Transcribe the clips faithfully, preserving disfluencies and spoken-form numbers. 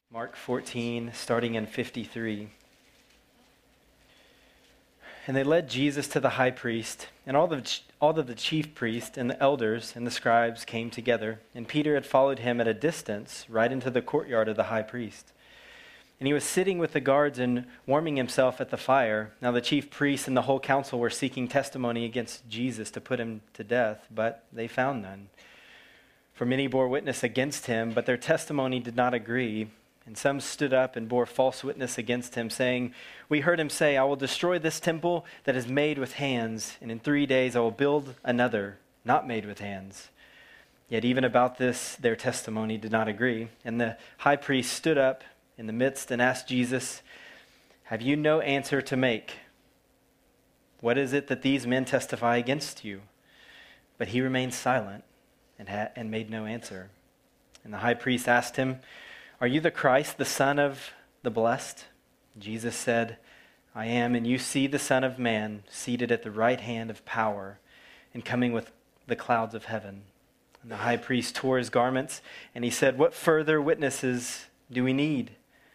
Mark fourteen, starting in fifty-three. And they led Jesus to the high priest, and all the all of the chief priests and the elders and the scribes came together, and Peter had followed him at a distance right into the courtyard of the high priest. And he was sitting with the guards and warming himself at the fire. Now the chief priests and the whole council were seeking testimony against Jesus to put him to death, but they found none. For many bore witness against him, but their testimony did not agree. And some stood up and bore false witness against him, saying, "We heard him say, 'I will destroy this temple that is made with hands, and in three days I will build another, not made with hands.' Yet even about this their testimony did not agree. And the high priest stood up in the midst and asked Jesus, 'Have you no answer to make? What is it that these men testify against you?' But he remained silent and, ha- and made no answer. And the high priest asked him, 'Are you the Christ, the Son of the Blessed?' Jesus said, 'I am, and you see the Son of Man seated at the right hand of power and coming with the clouds of heaven.' And the high priest tore his garments, and he said, 'What further witnesses do we need?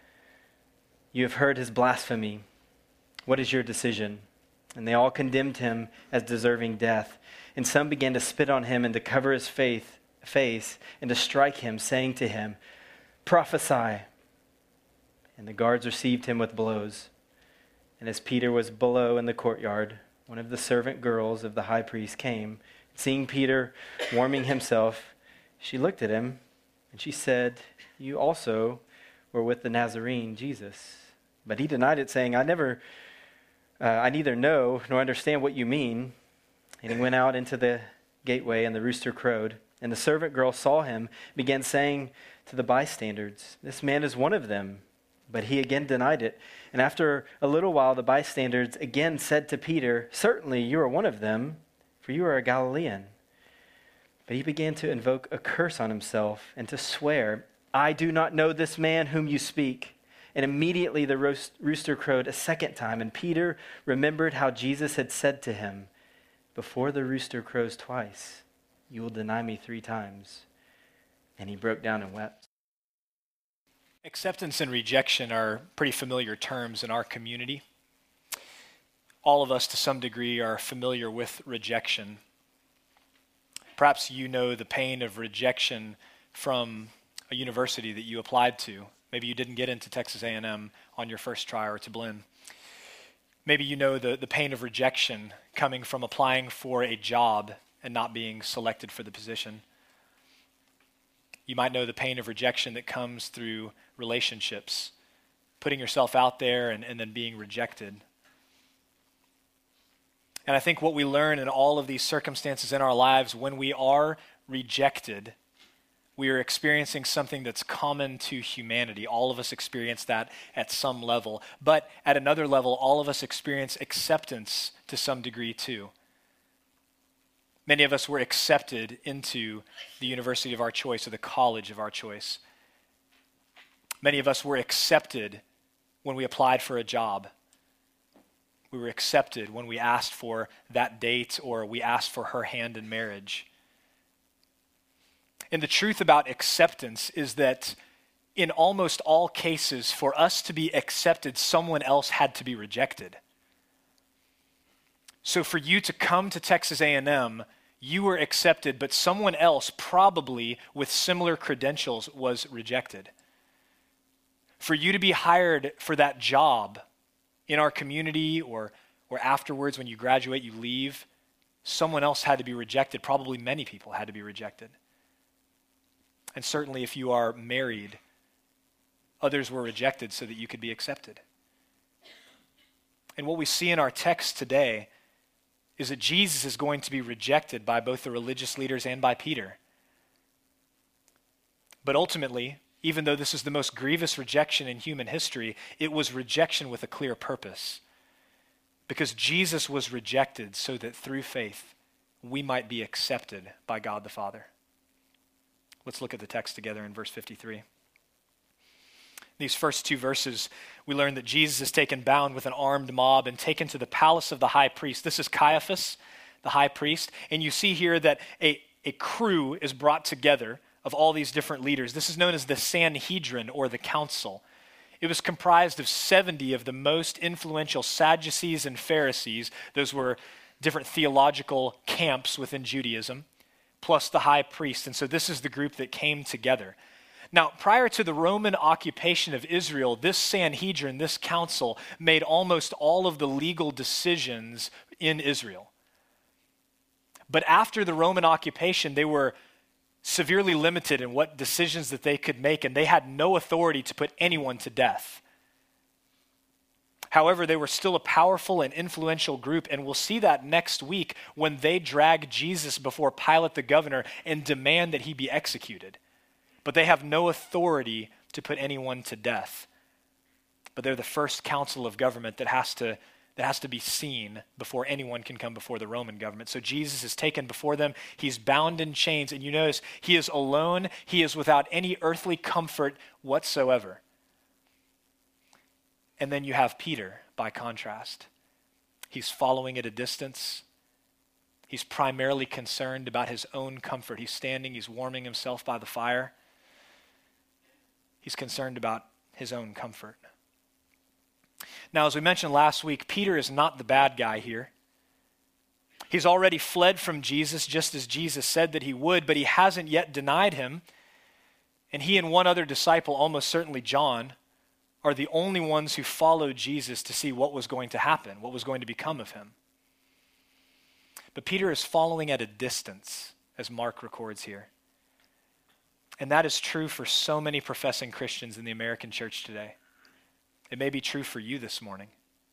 You have heard his blasphemy. What is your decision?' And they all condemned him as deserving death. And some began to spit on him and to cover his faith, face and to strike him, saying to him, 'Prophesy.' And the guards received him with blows. And as Peter was below in the courtyard, one of the servant girls of the high priest came. Seeing Peter warming himself, she looked at him, and she said, 'You also were with the Nazarene, Jesus.' But he denied it, saying, 'I never, uh, I neither know nor understand what you mean.' And he went out into the gateway, and the rooster crowed. And the servant girl saw him, began saying to the bystanders, 'This man is one of them.' But he again denied it. And after a little while, the bystanders again said to Peter, 'Certainly you are one of them, for you are a Galilean.' But he began to invoke a curse on himself and to swear, 'I do not know this man whom you speak.' And immediately the rooster crowed a second time, and Peter remembered how Jesus had said to him, 'Before the rooster crows twice, you will deny me three times.' And he broke down and wept." Acceptance and rejection are pretty familiar terms in our community. All of us, to some degree, are familiar with rejection. Perhaps you know the pain of rejection from a university that you applied to. Maybe you didn't get into Texas A and M on your first try or to Blinn. Maybe you know the, the pain of rejection coming from applying for a job and not being selected for the position. You might know the pain of rejection that comes through relationships, putting yourself out there and, and then being rejected. And I think what we learn in all of these circumstances in our lives, when we are rejected, we are experiencing something that's common to humanity. All of us experience that at some level. But at another level, all of us experience acceptance to some degree too. Many of us were accepted into the university of our choice or the college of our choice. Many of us were accepted when we applied for a job. We were accepted when we asked for that date or we asked for her hand in marriage. And the truth about acceptance is that in almost all cases, for us to be accepted, someone else had to be rejected. So for you to come to Texas A and M, you were accepted, but someone else, probably with similar credentials, was rejected. For you to be hired for that job in our community or, or afterwards when you graduate, you leave, someone else had to be rejected. Probably many people had to be rejected. And certainly if you are married, others were rejected so that you could be accepted. And what we see in our text today is that Jesus is going to be rejected by both the religious leaders and by Peter. But ultimately, even though this is the most grievous rejection in human history, it was rejection with a clear purpose. Because Jesus was rejected so that through faith, we might be accepted by God the Father. Let's look at the text together in verse fifty-three. These first two verses, we learn that Jesus is taken bound with an armed mob and taken to the palace of the high priest. This is Caiaphas, the high priest. And you see here that a, a crew is brought together of all these different leaders. This is known as the Sanhedrin, or the council. It was comprised of seventy of the most influential Sadducees and Pharisees. Those were different theological camps within Judaism, plus the high priest. And so this is the group that came together. Now, prior to the Roman occupation of Israel, this Sanhedrin, this council, made almost all of the legal decisions in Israel. But after the Roman occupation, they were severely limited in what decisions that they could make, and they had no authority to put anyone to death. However, they were still a powerful and influential group, and we'll see that next week when they drag Jesus before Pilate the governor and demand that he be executed. But they have no authority to put anyone to death. But they're the first council of government that has to that has to be seen before anyone can come before the Roman government. So Jesus is taken before them. He's bound in chains, and you notice he is alone. He is without any earthly comfort whatsoever. And then you have Peter, by contrast. He's following at a distance. He's primarily concerned about his own comfort. He's standing, he's warming himself by the fire. He's concerned about his own comfort. Now, as we mentioned last week, Peter is not the bad guy here. He's already fled from Jesus, just as Jesus said that he would, but he hasn't yet denied him. And he and one other disciple, almost certainly John, are the only ones who followed Jesus to see what was going to happen, what was going to become of him. But Peter is following at a distance, as Mark records here. And that is true for so many professing Christians in the American church today. It may be true for you this morning.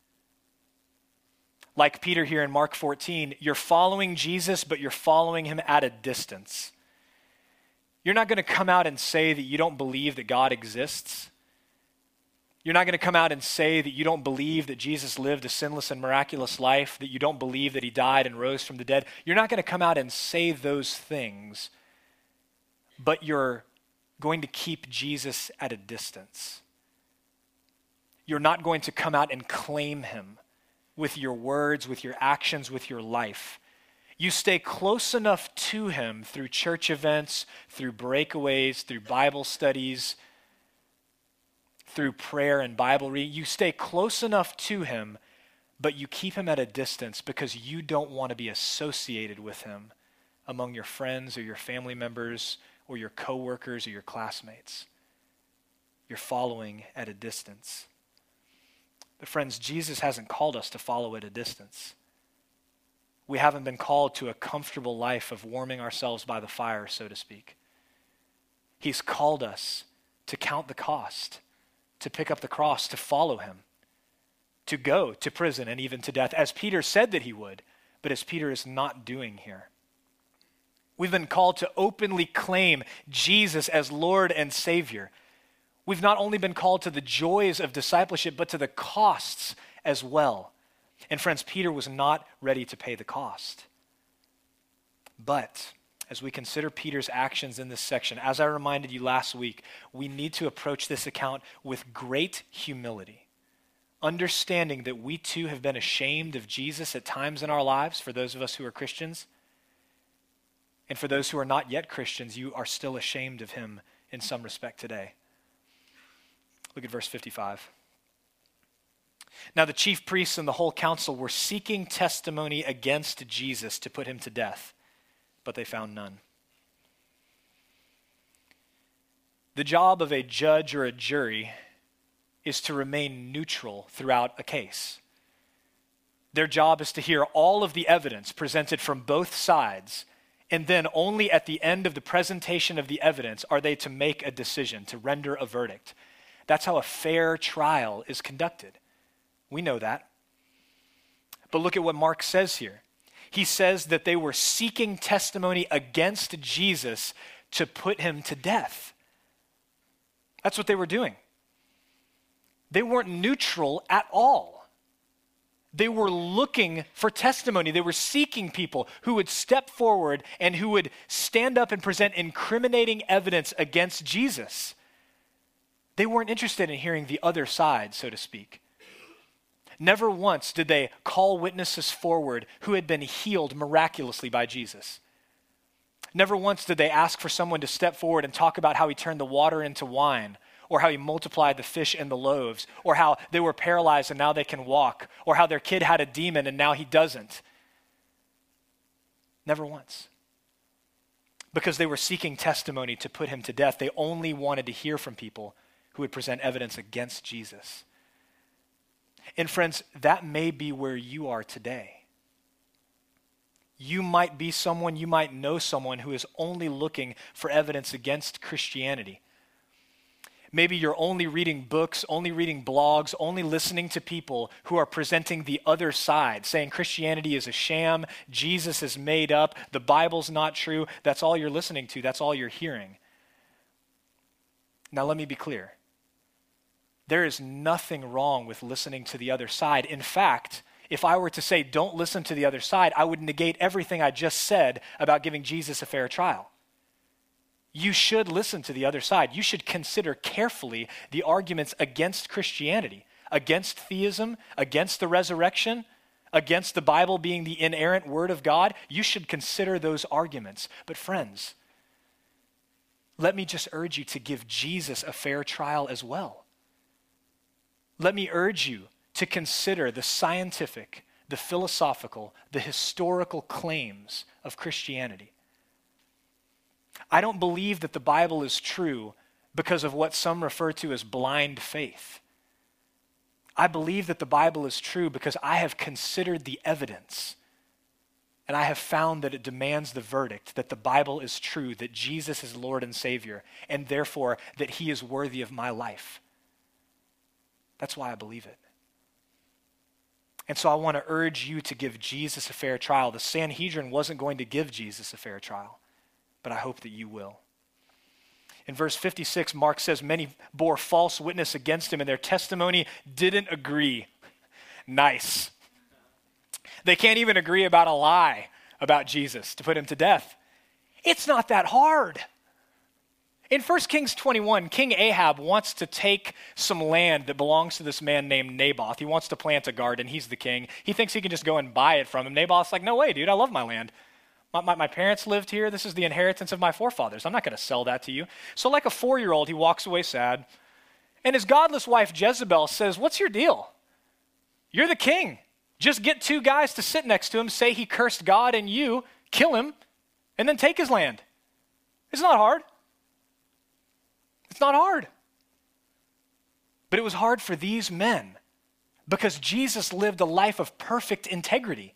Like Peter here in Mark fourteen, you're following Jesus, but you're following him at a distance. You're not going to come out and say that you don't believe that God exists. You're not going to come out and say that you don't believe that Jesus lived a sinless and miraculous life, that you don't believe that he died and rose from the dead. You're not going to come out and say those things, but you're going to keep Jesus at a distance. You're not going to come out and claim him with your words, with your actions, with your life. You stay close enough to him through church events, through breakaways, through Bible studies, through prayer and Bible reading. You stay close enough to him, but you keep him at a distance because you don't want to be associated with him among your friends or your family members or your coworkers or your classmates. You're following at a distance. But friends, Jesus hasn't called us to follow at a distance. We haven't been called to a comfortable life of warming ourselves by the fire, so to speak. He's called us to count the cost, to pick up the cross, to follow him, to go to prison and even to death, as Peter said that he would, but as Peter is not doing here. We've been called to openly claim Jesus as Lord and Savior. We've not only been called to the joys of discipleship, but to the costs as well. And friends, Peter was not ready to pay the cost. But as we consider Peter's actions in this section, as I reminded you last week, we need to approach this account with great humility, understanding that we too have been ashamed of Jesus at times in our lives, for those of us who are Christians. And for those who are not yet Christians, you are still ashamed of him in some respect today. Look at verse fifty-five. Now the chief priests and the whole council were seeking testimony against Jesus to put him to death, but they found none. The job of a judge or a jury is to remain neutral throughout a case. Their job is to hear all of the evidence presented from both sides, and then only at the end of the presentation of the evidence are they to make a decision, to render a verdict. That's how a fair trial is conducted. We know that. But look at what Mark says here. He says that they were seeking testimony against Jesus to put him to death. That's what they were doing. They weren't neutral at all. They were looking for testimony. They were seeking people who would step forward and who would stand up and present incriminating evidence against Jesus. They weren't interested in hearing the other side, so to speak. Never once did they call witnesses forward who had been healed miraculously by Jesus. Never once did they ask for someone to step forward and talk about how he turned the water into wine, or how he multiplied the fish and the loaves, or how they were paralyzed and now they can walk, or how their kid had a demon and now he doesn't. Never once. Because they were seeking testimony to put him to death. They only wanted to hear from people who would present evidence against Jesus. And friends, that may be where you are today. You might be someone, you might know someone who is only looking for evidence against Christianity. Maybe you're only reading books, only reading blogs, only listening to people who are presenting the other side, saying Christianity is a sham, Jesus is made up, the Bible's not true. That's all you're listening to. That's all you're hearing. Now let me be clear. There is nothing wrong with listening to the other side. In fact, if I were to say don't listen to the other side, I would negate everything I just said about giving Jesus a fair trial. You should listen to the other side. You should consider carefully the arguments against Christianity, against theism, against the resurrection, against the Bible being the inerrant word of God. You should consider those arguments. But friends, let me just urge you to give Jesus a fair trial as well. Let me urge you to consider the scientific, the philosophical, the historical claims of Christianity. I don't believe that the Bible is true because of what some refer to as blind faith. I believe that the Bible is true because I have considered the evidence and I have found that it demands the verdict that the Bible is true, that Jesus is Lord and Savior, and therefore that he is worthy of my life. That's why I believe it. And so I want to urge you to give Jesus a fair trial. The Sanhedrin wasn't going to give Jesus a fair trial, but I hope that you will. In verse fifty-six, Mark says, many bore false witness against him, and their testimony didn't agree. Nice. They can't even agree about a lie about Jesus to put him to death. It's not that hard. In First Kings twenty-one, King Ahab wants to take some land that belongs to this man named Naboth. He wants to plant a garden. He's the king. He thinks he can just go and buy it from him. Naboth's like, no way, dude, I love my land. My, my, my parents lived here. This is the inheritance of my forefathers. I'm not going to sell that to you. So like a four-year-old, he walks away sad. And his godless wife, Jezebel, says, what's your deal? You're the king. Just get two guys to sit next to him, say he cursed God and you, kill him, and then take his land. It's not hard. It's not hard. But it was hard for these men because Jesus lived a life of perfect integrity.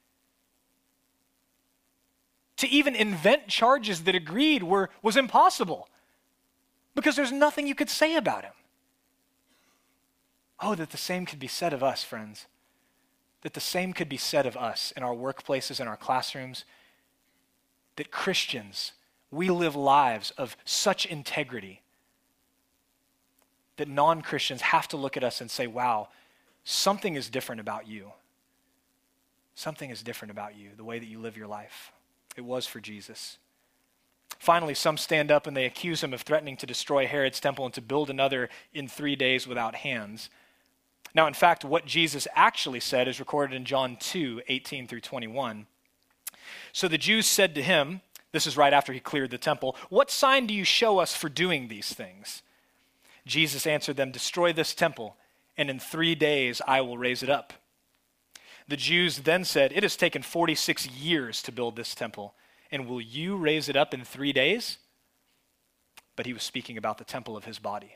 To even invent charges that agreed were, was impossible because there's nothing you could say about him. Oh, that the same could be said of us, friends. That the same could be said of us in our workplaces, in our classrooms. That Christians, we live lives of such integrity that non-Christians have to look at us and say, wow, something is different about you. Something is different about you, the way that you live your life. It was for Jesus. Finally, some stand up and they accuse him of threatening to destroy Herod's temple and to build another in three days without hands. Now, in fact, what Jesus actually said is recorded in John two, eighteen through twenty-one. So the Jews said to him, this is right after he cleared the temple, what sign do you show us for doing these things? Jesus answered them, destroy this temple, and in three days I will raise it up. The Jews then said, it has taken forty-six years to build this temple, and will you raise it up in three days? But he was speaking about the temple of his body.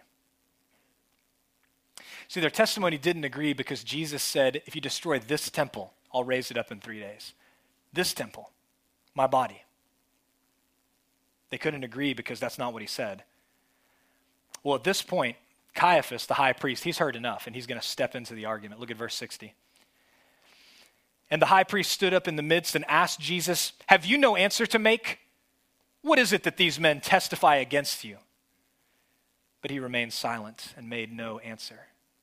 See, their testimony didn't agree because Jesus said, if you destroy this temple, I'll raise it up in three days. This temple, my body. They couldn't agree because that's not what he said. Well, at this point, Caiaphas, the high priest, he's heard enough, and he's going to step into the argument. Look at verse sixty. And the high priest stood up in the midst and asked Jesus, have you no answer to make? What is it that these men testify against you? But he remained silent and made no answer.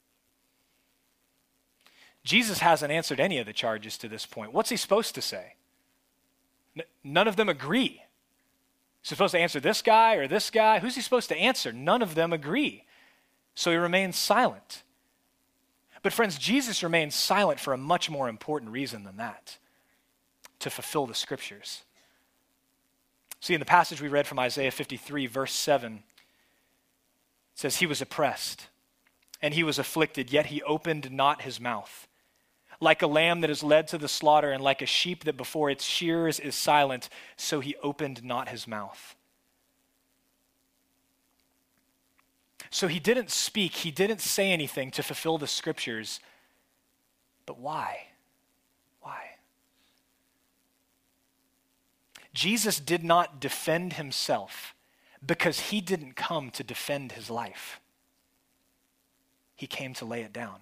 Jesus hasn't answered any of the charges to this point. What's he supposed to say? N- none of them agree. Is he supposed to answer this guy or this guy? Who's he supposed to answer? None of them agree. So he remains silent. But friends, Jesus remains silent for a much more important reason than that. To fulfill the scriptures. See, in the passage we read from Isaiah fifty-three, verse seven, it says, he was oppressed and he was afflicted, yet he opened not his mouth. Like a lamb that is led to the slaughter, and like a sheep that before its shearers is silent, so he opened not his mouth. So he didn't speak, he didn't say anything to fulfill the scriptures. But why? Why? Jesus did not defend himself because he didn't come to defend his life. He came to lay it down.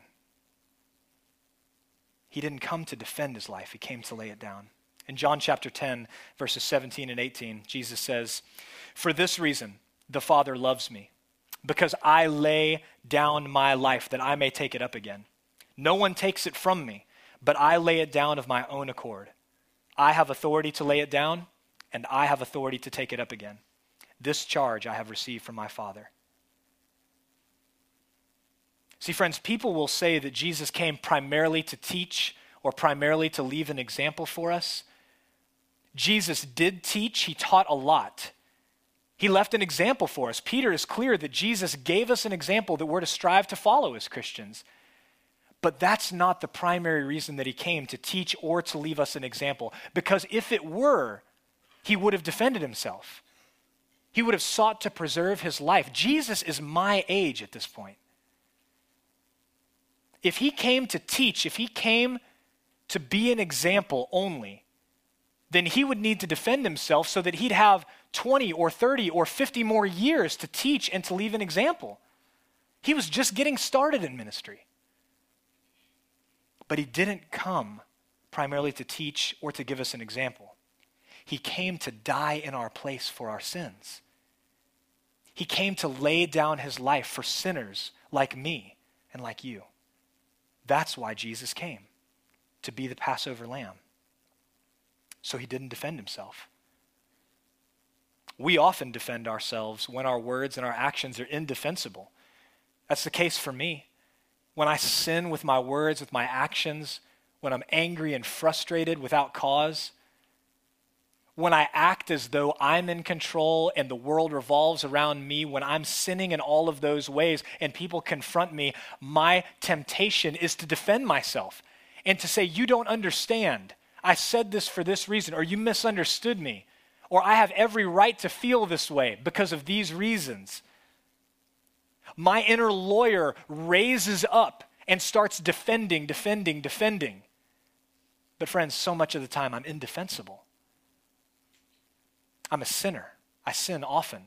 He didn't come to defend his life. He came to lay it down. In John chapter ten, verses seventeen and eighteen, Jesus says, "For this reason the Father loves me, because I lay down my life that I may take it up again. No one takes it from me, but I lay it down of my own accord. I have authority to lay it down, and I have authority to take it up again. This charge I have received from my Father." See, friends, people will say that Jesus came primarily to teach or primarily to leave an example for us. Jesus did teach. He taught a lot. He left an example for us. Peter is clear that Jesus gave us an example that we're to strive to follow as Christians. But that's not the primary reason that he came, to teach or to leave us an example. Because if it were, he would have defended himself. He would have sought to preserve his life. Jesus is my age at this point. If he came to teach, if he came to be an example only, then he would need to defend himself so that he'd have twenty or thirty or fifty more years to teach and to leave an example. He was just getting started in ministry. But he didn't come primarily to teach or to give us an example. He came to die in our place for our sins. He came to lay down his life for sinners like me and like you. That's why Jesus came, to be the Passover lamb. So he didn't defend himself. We often defend ourselves when our words and our actions are indefensible. That's the case for me. When I sin with my words, with my actions, when I'm angry and frustrated without cause, when I act as though I'm in control and the world revolves around me, when I'm sinning in all of those ways and people confront me, my temptation is to defend myself and to say, you don't understand. I said this for this reason, or you misunderstood me, or I have every right to feel this way because of these reasons. My inner lawyer raises up and starts defending, defending, defending. But friends, so much of the time I'm indefensible. I'm a sinner. I sin often.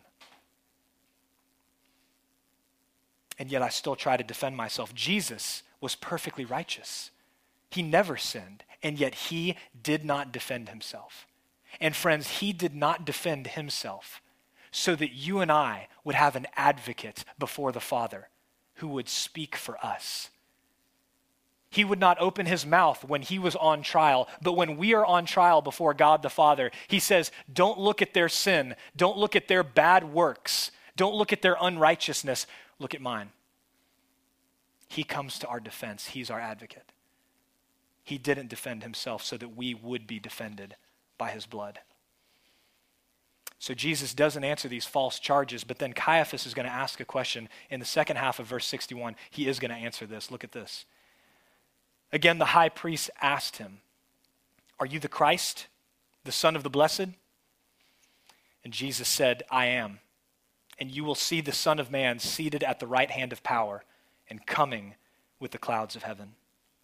And yet I still try to defend myself. Jesus was perfectly righteous. He never sinned, and yet he did not defend himself. And friends, he did not defend himself so that you and I would have an advocate before the Father who would speak for us. He would not open his mouth when he was on trial, but when we are on trial before God the Father, he says, don't look at their sin, don't look at their bad works, don't look at their unrighteousness, look at mine. He comes to our defense. He's our advocate. He didn't defend himself so that we would be defended by his blood. So Jesus doesn't answer these false charges, but then Caiaphas is going to ask a question in the second half of verse sixty-one. He is going to answer this. Look at this. Again, the high priest asked him, "Are you the Christ, the Son of the Blessed?" And Jesus said, "I am. And you will see the Son of Man seated at the right hand of power and coming with the clouds of heaven."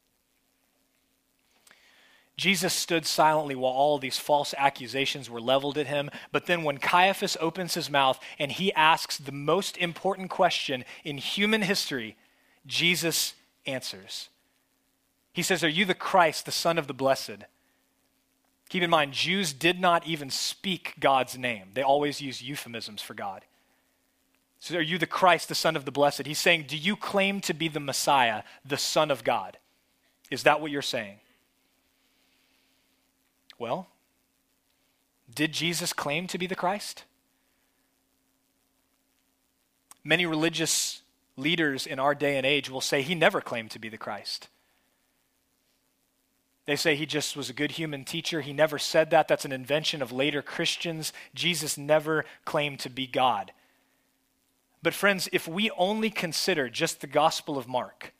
Jesus stood silently while all of these false accusations were leveled at him. But then when Caiaphas opens his mouth and he asks the most important question in human history, Jesus answers. He says, "Are you the Christ, the Son of the Blessed?" Keep in mind, Jews did not even speak God's name. They always used euphemisms for God. So, "Are you the Christ, the Son of the Blessed?" He's saying, do you claim to be the Messiah, the Son of God? Is that what you're saying? Well, did Jesus claim to be the Christ? Many religious leaders in our day and age will say he never claimed to be the Christ. They say he just was a good human teacher. He never said that. That's an invention of later Christians. Jesus never claimed to be God. But friends, if we only consider just the Gospel of Mark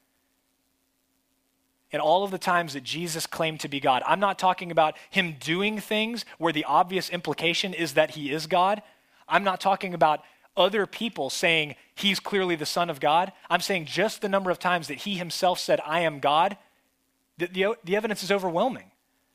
and all of the times that Jesus claimed to be God, I'm not talking about him doing things where the obvious implication is that he is God. I'm not talking about other people saying he's clearly the Son of God. I'm saying just the number of times that he himself said, I am God. The, the, the evidence is overwhelming.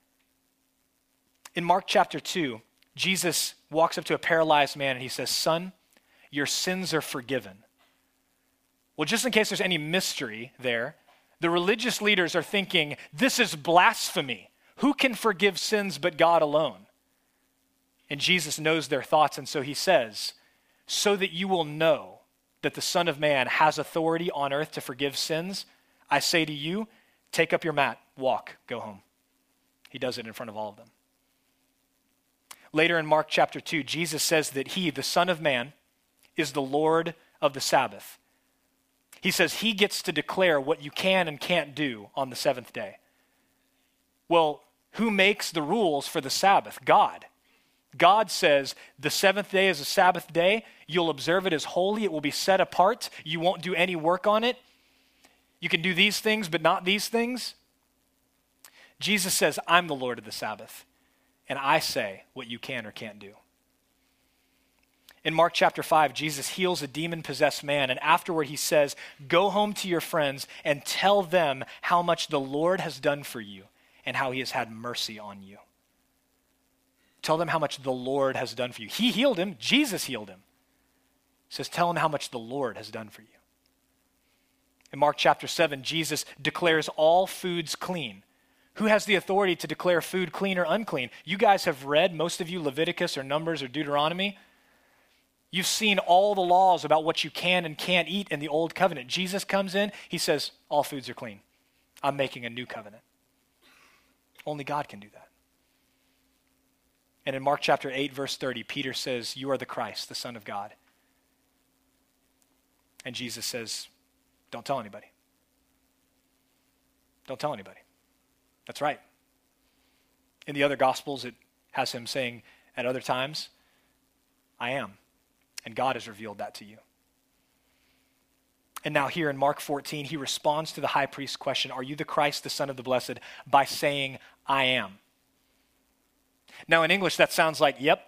In Mark chapter two, Jesus walks up to a paralyzed man and he says, son, your sins are forgiven. Well, just in case there's any mystery there, the religious leaders are thinking, this is blasphemy. Who can forgive sins but God alone? And Jesus knows their thoughts, and so he says, so that you will know that the Son of Man has authority on earth to forgive sins, I say to you, take up your mat, walk, go home. He does it in front of all of them. Later in Mark chapter two, Jesus says that he, the Son of Man, is the Lord of the Sabbath. He says he gets to declare what you can and can't do on the seventh day. Well, who makes the rules for the Sabbath? God. God says the seventh day is a Sabbath day. You'll observe it as holy. It will be set apart. You won't do any work on it. You can do these things, but not these things. Jesus says, I'm the Lord of the Sabbath, and I say what you can or can't do. In Mark chapter five, Jesus heals a demon-possessed man, and afterward he says, go home to your friends and tell them how much the Lord has done for you and how he has had mercy on you. Tell them how much the Lord has done for you. He healed him. Jesus healed him. He says, tell them how much the Lord has done for you. In Mark chapter seven, Jesus declares all foods clean. Who has the authority to declare food clean or unclean? You guys have read, most of you, Leviticus or Numbers or Deuteronomy. You've seen all the laws about what you can and can't eat in the old covenant. Jesus comes in, he says, all foods are clean. I'm making a new covenant. Only God can do that. And in Mark chapter eight, verse thirty, Peter says, you are the Christ, the Son of God. And Jesus says, don't tell anybody. Don't tell anybody. That's right. In the other Gospels, it has him saying at other times, I am. And God has revealed that to you. And now here in Mark fourteen, he responds to the high priest's question, are you the Christ, the Son of the Blessed, by saying, I am. Now in English, that sounds like, yep.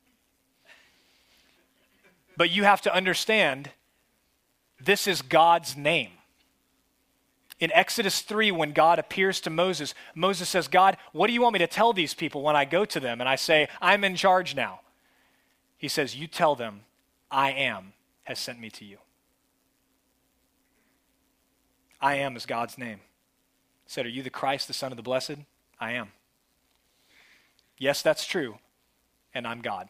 But you have to understand, this is God's name. In Exodus three, when God appears to Moses, Moses says, God, what do you want me to tell these people when I go to them? And I say, I'm in charge now. He says, you tell them, I am has sent me to you. I am is God's name. He said, are you the Christ, the Son of the Blessed? I am. Yes, that's true, and I'm God.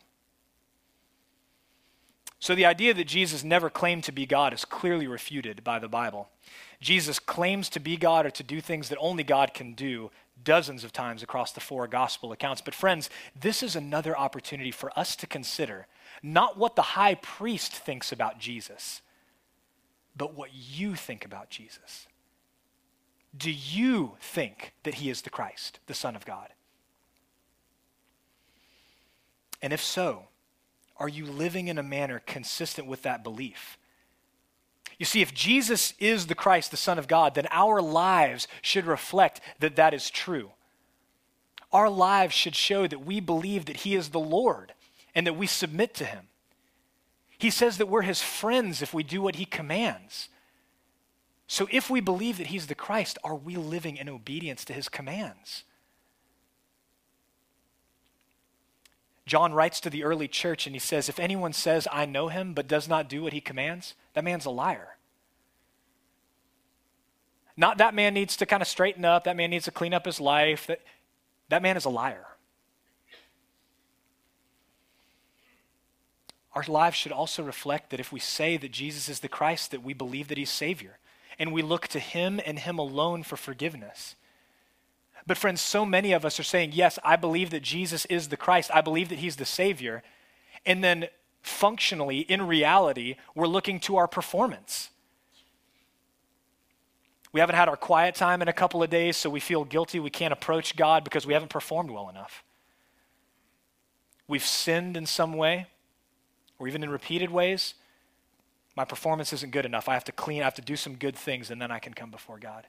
So the idea that Jesus never claimed to be God is clearly refuted by the Bible. Jesus claims to be God or to do things that only God can do dozens of times across the four gospel accounts. But friends, this is another opportunity for us to consider not what the high priest thinks about Jesus, but what you think about Jesus. Do you think that he is the Christ, the Son of God? And if so, are you living in a manner consistent with that belief? You see, if Jesus is the Christ, the Son of God, then our lives should reflect that that is true. Our lives should show that we believe that he is the Lord and that we submit to him. He says that we're his friends if we do what he commands. So if we believe that he's the Christ, are we living in obedience to his commands? John writes to the early church and he says, if anyone says, I know him, but does not do what he commands, that man's a liar. Not that man needs to kind of straighten up, that man needs to clean up his life. That, that man is a liar. Our lives should also reflect that if we say that Jesus is the Christ, that we believe that he's Savior, and we look to him and him alone for forgiveness. But friends, so many of us are saying, yes, I believe that Jesus is the Christ. I believe that he's the Savior. And then functionally, in reality, we're looking to our performance. We haven't had our quiet time in a couple of days, so we feel guilty. We can't approach God because we haven't performed well enough. We've sinned in some way, or even in repeated ways. My performance isn't good enough. I have to clean, I have to do some good things, and then I can come before God.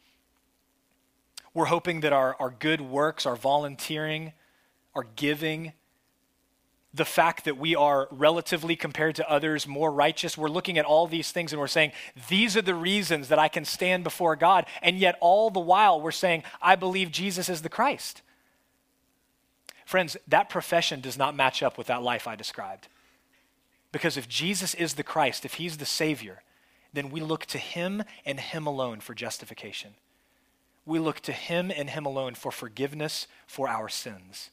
We're hoping that our, our good works, our volunteering, our giving, the fact that we are relatively compared to others more righteous, we're looking at all these things and we're saying, these are the reasons that I can stand before God. And yet all the while we're saying, I believe Jesus is the Christ. Friends, that profession does not match up with that life I described. Because if Jesus is the Christ, if he's the Savior, then we look to him and him alone for justification. We look to him and him alone for forgiveness for our sins.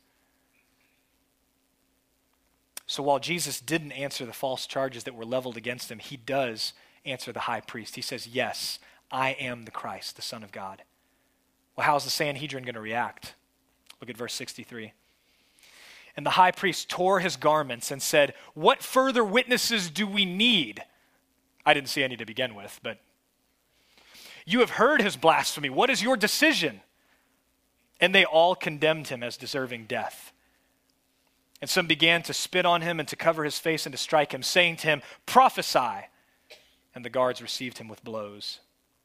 So while Jesus didn't answer the false charges that were leveled against him, he does answer the high priest. He says, yes, I am the Christ, the Son of God. Well, how's the Sanhedrin going to react? Look at verse sixty-three. And the high priest tore his garments and said, what further witnesses do we need? I didn't see any to begin with, but you have heard his blasphemy. What is your decision? And they all condemned him as deserving death. And some began to spit on him and to cover his face and to strike him, saying to him, prophesy. And the guards received him with blows.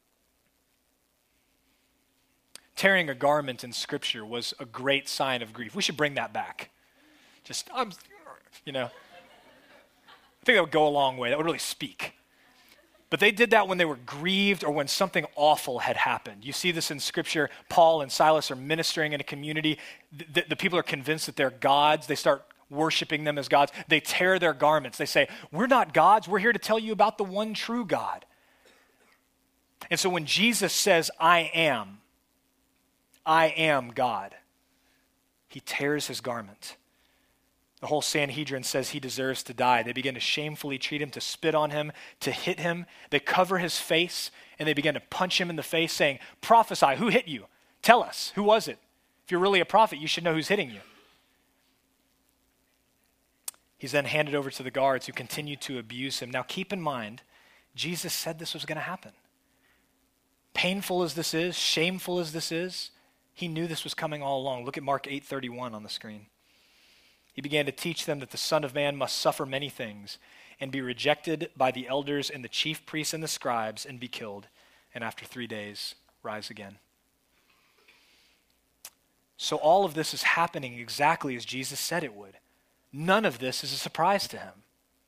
Tearing a garment in Scripture was a great sign of grief. We should bring that back. Just, I'm, you know, I think that would go a long way. That would really speak. But they did that when they were grieved or when something awful had happened. You see this in Scripture. Paul and Silas are ministering in a community. The, the people are convinced that they're gods. They start worshiping them as gods. They tear their garments. They say, we're not gods. We're here to tell you about the one true God. And so when Jesus says, I am, I am God, he tears his garment. The whole Sanhedrin says he deserves to die. They begin to shamefully treat him, to spit on him, to hit him. They cover his face, and they begin to punch him in the face, saying, prophesy, who hit you? Tell us, who was it? If you're really a prophet, you should know who's hitting you. He's then handed over to the guards who continue to abuse him. Now keep in mind, Jesus said this was going to happen. Painful as this is, shameful as this is, he knew this was coming all along. Look at Mark eight thirty-one on the screen. He began to teach them that the Son of Man must suffer many things and be rejected by the elders and the chief priests and the scribes and be killed, and after three days rise again. So all of this is happening exactly as Jesus said it would. None of this is a surprise to him.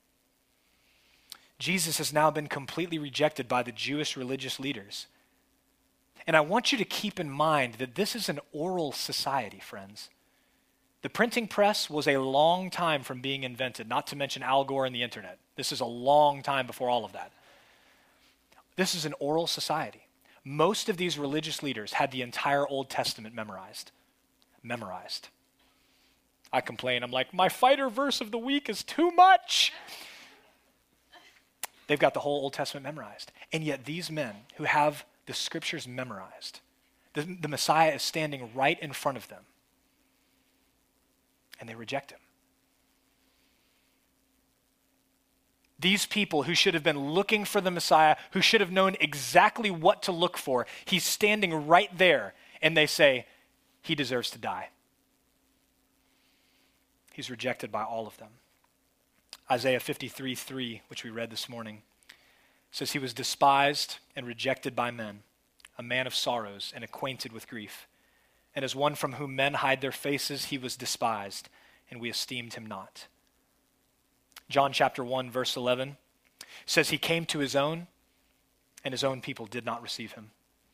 Jesus has now been completely rejected by the Jewish religious leaders. And I want you to keep in mind that this is an oral society, friends. The printing press was a long time from being invented, not to mention Al Gore and the internet. This is a long time before all of that. This is an oral society. Most of these religious leaders had the entire Old Testament memorized. Memorized. I complain, I'm like, my fighter verse of the week is too much. They've got the whole Old Testament memorized. And yet these men who have the scriptures memorized, the, the Messiah is standing right in front of them. And they reject him. These people who should have been looking for the Messiah, who should have known exactly what to look for, he's standing right there, and they say, he deserves to die. He's rejected by all of them. Isaiah fifty-three three, which we read this morning, says he was despised and rejected by men, a man of sorrows and acquainted with grief. And as one from whom men hide their faces, he was despised, and we esteemed him not. John chapter one, verse eleven says he came to his own, and his own people did not receive him.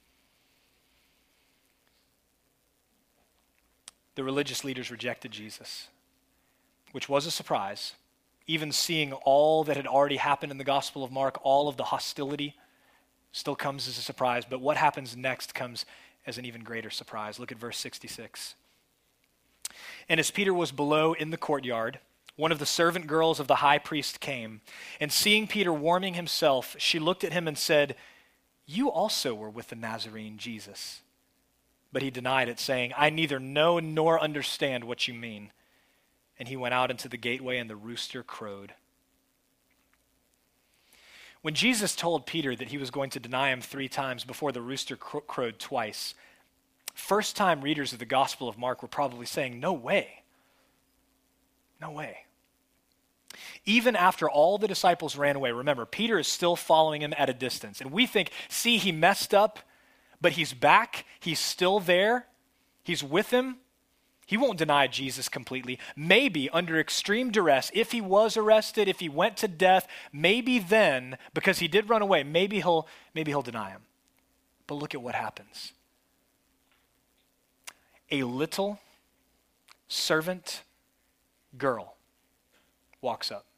The religious leaders rejected Jesus, which was a surprise. Even seeing all that had already happened in the Gospel of Mark, all of the hostility still comes as a surprise. But what happens next comes as an even greater surprise. Look at verse sixty-six. And as Peter was below in the courtyard, one of the servant girls of the high priest came, and seeing Peter warming himself, she looked at him and said, you also were with the Nazarene Jesus. But he denied it, saying, I neither know nor understand what you mean. And he went out into the gateway, and the rooster crowed. When Jesus told Peter that he was going to deny him three times before the rooster cro- crowed twice, first-time readers of the Gospel of Mark were probably saying, no way. No way. Even after all the disciples ran away, remember, Peter is still following him at a distance. And we think, see, he messed up, but he's back. He's still there. He's with him. He won't deny Jesus completely. Maybe under extreme duress, if he was arrested, if he went to death, maybe then, because he did run away, maybe he'll, maybe he'll deny him. But look at what happens. A little servant girl walks up.